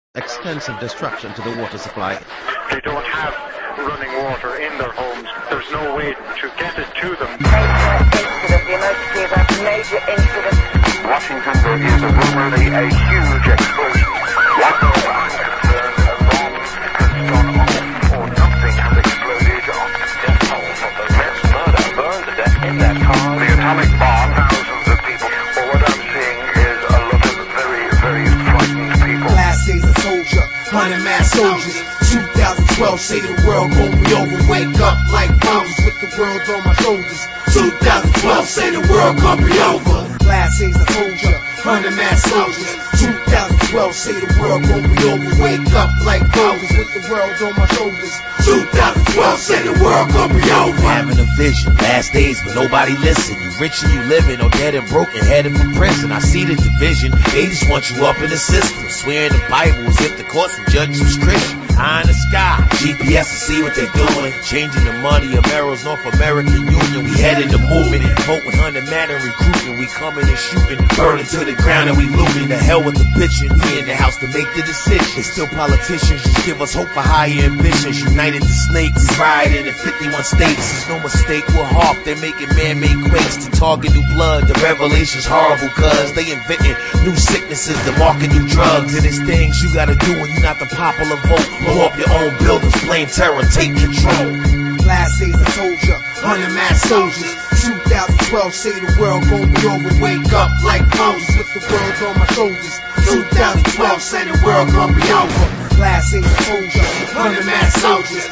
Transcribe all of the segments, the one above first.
extensive destruction to the water supply. They don't have running water in their homes. There's no way to get it to them. Major incident. Washington, there is rumoredly a huge explosion. What I'm concerned, a bomb has gone off or something has exploded on the death toll from the mass murder burned to death in that car. The atomic bomb, thousands of people. But what I'm seeing is a lot of very, very frightened people. Last days a soldier, 100 mass soldiers. 2012 say the world gon' be over. Wake up like bombs with the world on my shoulders. 2012 say the world gon' be over. Last days a soldier, 100 mass soldiers. 2012 say the world gon' be over. Wake up like bombs with the world on my shoulders. 2012 say the world gon' be over. Having a vision, last days but nobody listen. You rich and you living, or dead and broken, headed for prison. I see the division, they just want you up in the system. Swearing the Bible as if the courts and judges was Christian. Eye in the sky, GPS to see what they doing. Changing the money, America's North American Union. We headed the movement, vote 100 man and recruiting. We coming and shooting, burning to the ground and we looting. The hell with the bitchin', we in the house to make the decision. They still politicians, just give us hope for higher ambitions. United the snakes, ride in the 51 states. It's no mistake, we're half, they're making man-made quakes to target new blood. The revelation's horrible cause they inventing new sicknesses to market new drugs. And it's things you gotta do when you're not the popular vote. Blow up your own buildings, blame terror, take control. Last days a soldier, 100 mass soldiers. 2012 say the world gon' be over. Wake up like Moses with the world on my shoulders. 2012 say the world gon' be over. Last days a soldier, 100 mass soldiers.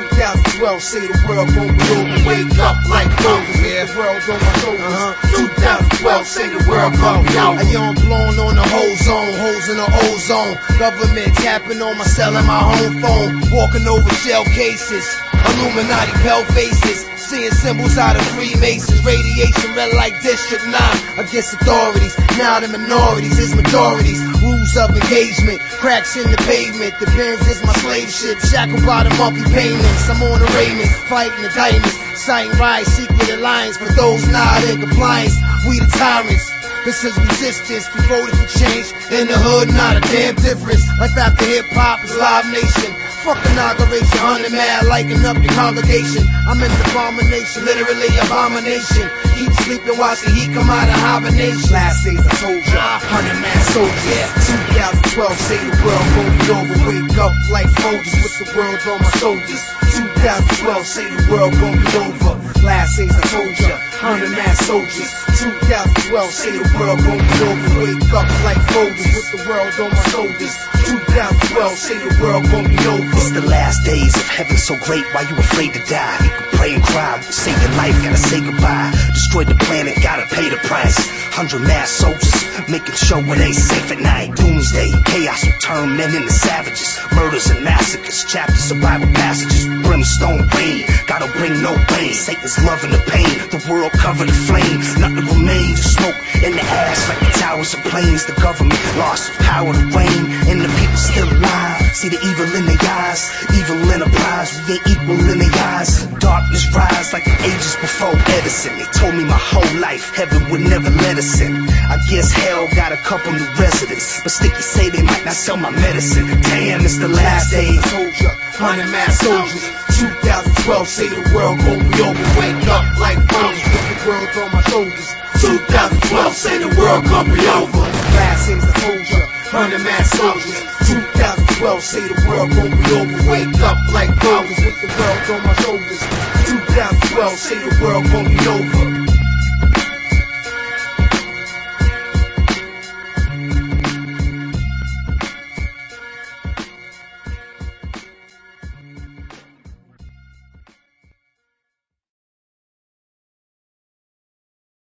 2012 say the world gon' be over. Wake up like Moses with the world on my shoulders. 2012 say the world gon' be over. A young blown on the whole zone, holes in the ozone. Government tapping on my cell and my home phone. Walking over shell cases, Illuminati pale faces. Seeing symbols out of Freemasons. Radiation red like District 9 against authorities. Now the minorities is majorities. Rules of engagement, cracks in the pavement. The Benz is my slave ship, shackled by the monthly payments. I'm on the Raymond, fighting the diamonds. Citing riots, secret alliance. For those not in compliance, we the tyrants. This is resistance, we voted for change. In the hood, not a damn difference. Life after hip-hop is Live Nation. Fuck inauguration, 100 mad, liking up the congregation. I'm in the abomination, literally abomination. Keep sleeping, watch the heat come out of hibernation. Last days a soldier, 100 mad soldier. 2012 say the world gon' be over. Wake up like soldiers with the world on my shoulders. 2012 say the world gon' be over. Last days a soldier, 100 mad soldiers. 2012 say the world gon' be over. Wake up like soldiers with the world on my shoulders. 2012 say the world gon' be over. It's the last days of heaven so great, why you afraid to die? You can pray and cry, save your life, gotta say goodbye. Destroy the planet, gotta pay the price. 100 mass soldiers, making sure it ain't safe at night. Doomsday, chaos will turn men into savages. Murders and massacres, chapters of Bible passages. Brimstone rain, gotta bring no pain. Satan's loving the pain, the world covered in flame. Nothing remains, smoke in the ash like the towers of planes. The government lost power to reign, and the people still alive. See the evil in their eyes, evil enterprise. We ain't equal in their eyes. Darkness rise like the ages before Edison. They told me my whole life heaven would never let us in. I guess hell got a couple new residents, but Sticky say they might not sell my medicine. Damn, it's the last days. Soldier, 100 mass soldiers. 2012 say the world gon' be over. Wake up like Moses with the world on my shoulders. 2012 say the world gon' be over. Last days a soldier, 100 mass soldiers. 2012 say the world gon' be over. Wake up like Moses with the world on my shoulders. 2012 say the world gon' be over.